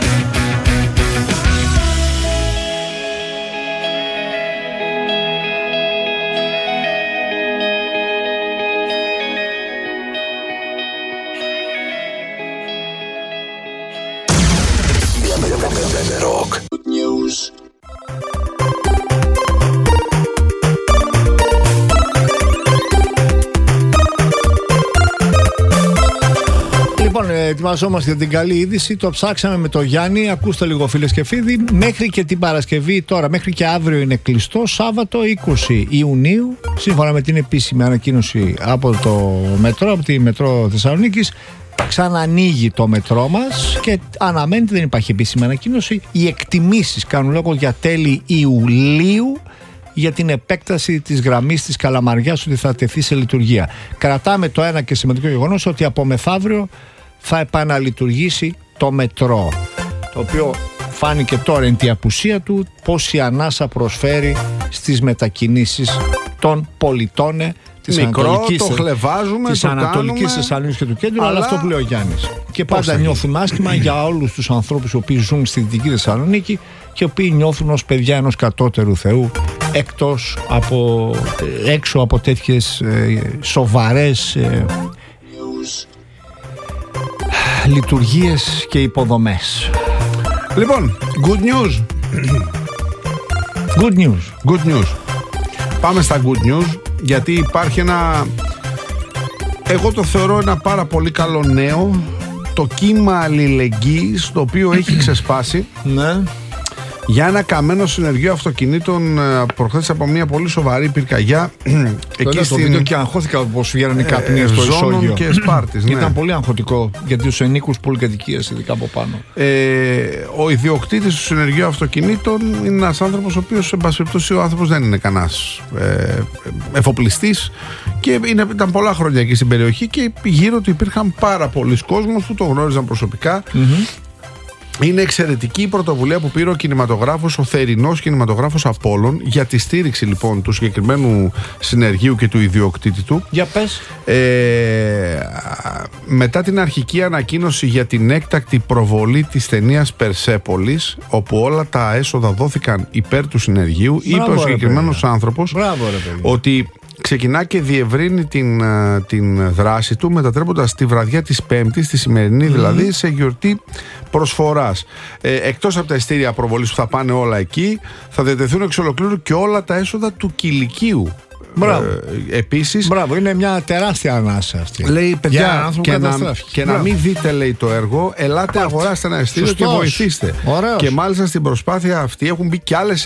Rock. News. Λοιπόν, ετοιμαζόμαστε για την καλή είδηση. Το ψάξαμε με το Γιάννη. Ακούστε λίγο, φίλες και φίλοι. Μέχρι και την Παρασκευή, τώρα, μέχρι και αύριο είναι κλειστό. Σάββατο 20 Ιουνίου, σύμφωνα με την επίσημη ανακοίνωση από το μετρό, από τη Μετρό Θεσσαλονίκης, ξανανοίγει το μετρό μας και αναμένεται, δεν υπάρχει επίσημη ανακοίνωση. Οι εκτιμήσεις κάνουν λόγο για τέλη Ιουλίου για την επέκταση της γραμμής της Καλαμαριάς, ότι θα τεθεί σε λειτουργία. Κρατάμε το ένα και σημαντικό γεγονός, ότι από μεθαύριο θα επαναλειτουργήσει το μετρό, το οποίο φάνηκε τώρα εν τη απουσία του πόση ανάσα προσφέρει στις μετακινήσεις των πολιτών της Ανατολικής, το χλεβάζουμε, της το Ανατολικής Θεσσαλονίκης και του κέντρου, αλλά αυτό που λέει ο Γιάννης. Και πάντα νιώθουμε άσχημα για όλους τους ανθρώπους οι οποίοι ζουν στη Δυτική Θεσσαλονίκη και οι οποίοι νιώθουν ως παιδιά ενός κατώτερου Θεού, έξω από τέτοιες σοβαρές λειτουργίες και υποδομές. Λοιπόν, good news. Good news. Good news. Πάμε στα good news, γιατί υπάρχει ένα, εγώ το θεωρώ ένα πάρα πολύ καλό νέο, το κύμα αλληλεγγύης το οποίο έχει ξεσπάσει. Ναι. Για ένα καμένο συνεργείο αυτοκινήτων προχθές από μια πολύ σοβαρή πυρκαγιά εκεί στο βίντεο και αγχώθηκα πως βγαίνανε οι καπνίες στο ισόγειο και Σπάρτης. Ναι. Ήταν πολύ αγχωτικό για τους ενίκους πολυκατοικίες, ειδικά από πάνω. Ο ιδιοκτήτης του συνεργείου αυτοκινήτων είναι ένας άνθρωπος ο οποίος, εν πάση περιπτώσει, ο άνθρωπος δεν είναι κανένας εφοπλιστής και ήταν πολλά χρόνια εκεί στην περιοχή και γύρω του υπήρχαν πάρα πολλοί κόσμος που το γνώριζαν προσωπικά. Είναι εξαιρετική η πρωτοβουλία που πήρε ο κινηματογράφος, ο θερινός κινηματογράφος Απόλλων, για τη στήριξη λοιπόν του συγκεκριμένου συνεργείου και του ιδιοκτήτη του. Για πες. Μετά την αρχική ανακοίνωση για την έκτακτη προβολή της ταινίας Περσέπολης, όπου όλα τα έσοδα δόθηκαν υπέρ του συνεργείου, είπε ο συγκεκριμένος άνθρωπος ότι ξεκινά και διευρύνει την δράση του, μετατρέποντας τη βραδιά της Πέμπτης, τη σημερινή δηλαδή, σε γιορτή προσφοράς. Εκτός από τα ειστήρια προβολής που θα πάνε όλα εκεί, θα διατεθούν εξ ολοκλήρου και όλα τα έσοδα του κηλικίου. Μπράβο. Επίσης, μπράβο, είναι μια τεράστια ανάσα αυτή. Λέει, παιδιά, και να μην δείτε, λέει, το έργο, ελάτε, αγοράστε ένα ειστήριο και βοηθήστε. Ωραίος. Και μάλιστα στην προσπάθεια αυτή έχουν μπει και άλλες